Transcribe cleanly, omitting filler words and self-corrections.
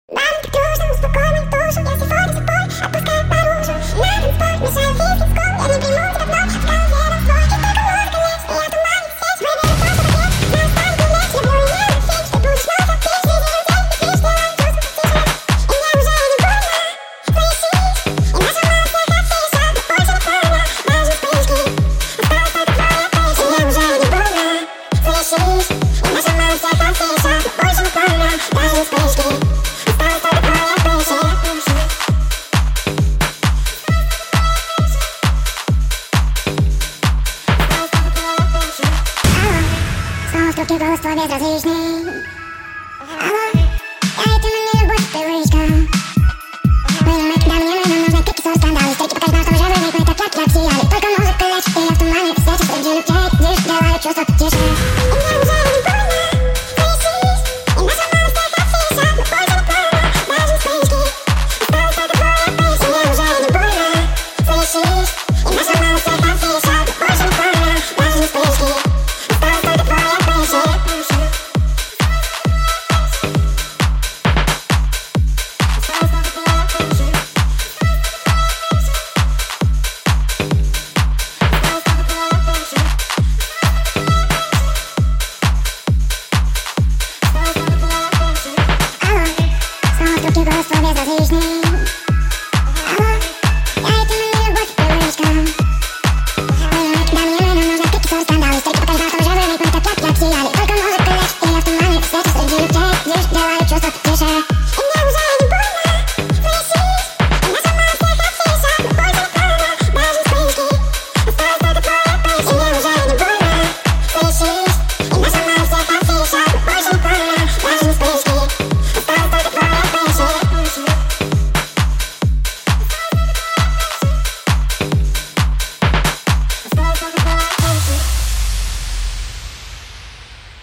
Нам так дружно, спокойно, душу. Я сегодня собой отпускаю наружу. На танцпол, мешаю физком. Я не приму тебя вновь, сказал вером свой. И только музыка лезет, и я туманит сеть. Выбери просто ответ, на останки лечь. Люблю и не на сеть, ты будешь вновь как ты. Среди людей, ты лишь делай чувства потише. И мне уже не больно, слышишь? И наша мама всех отсижет, но больше не больно. Даже вспышки, осталось только твоя песня. И мне уже не больно, слышишь? И наша мама всех отсижет, но больше не больно. Даже вспышки. Трубки голос твой безразличный. Алло, я это на любовь привычка. Мы, когда мне нужны крики, ссор, скандалы. Встречи пока ждал, что уже вырвет мы так яркие обсияли. Только музыка лечит, и я в тумане. Ты свечи среди людей, лишь делаю чувства потише. И мне уже не больно, слышишь? И наша мама всех отсижет, но больше не больно. Даже вспышки, осталось только твоя песня. И мне уже не больно, слышишь? И наша мама всех отсижет, но больше не больно. Даже вспышки. Трубки голос твой безразличный. Алло, я это на любовь привычка. Мы, когда мне нужны крики, ссор, скандалы. Встречи пока ждал, что уже вырвет мы так яркие обсияли. Только музыка лечит, и я в тумане. Свечи среди людей, лишь делаю чувства потише.